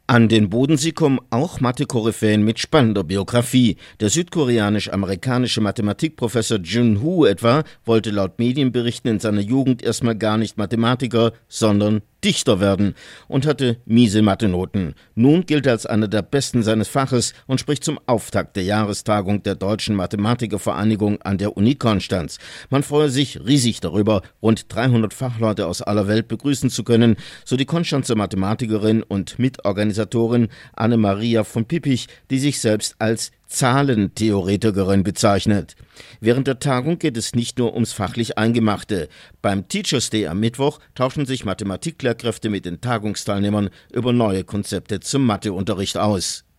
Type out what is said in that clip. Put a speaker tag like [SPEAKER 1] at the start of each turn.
[SPEAKER 1] An den Bodensee kommen auch Mathe-Koryphäen mit spannender Biografie. Der südkoreanisch-amerikanische Mathematikprofessor Jun Hu etwa wollte laut Medienberichten in seiner Jugend erstmal gar nicht Mathematiker, sondern Dichter werden und hatte miese Mathe-Noten. Nun gilt er als einer der Besten seines Faches und spricht zum Auftakt der Jahrestagung der Deutschen Mathematikervereinigung an der Uni Konstanz. Man freue sich riesig darüber, rund 300 Fachleute aus aller Welt begrüßen zu können, so die Konstanzer Mathematikerin und Mitorganisatorin Anne-Maria von Pippich, die sich selbst als Zahlentheoretikerin bezeichnet. Während der Tagung geht es nicht nur ums fachlich Eingemachte. Beim Teachers Day am Mittwoch tauschen sich Mathematiklehrkräfte mit den Tagungsteilnehmern über neue Konzepte zum Matheunterricht aus.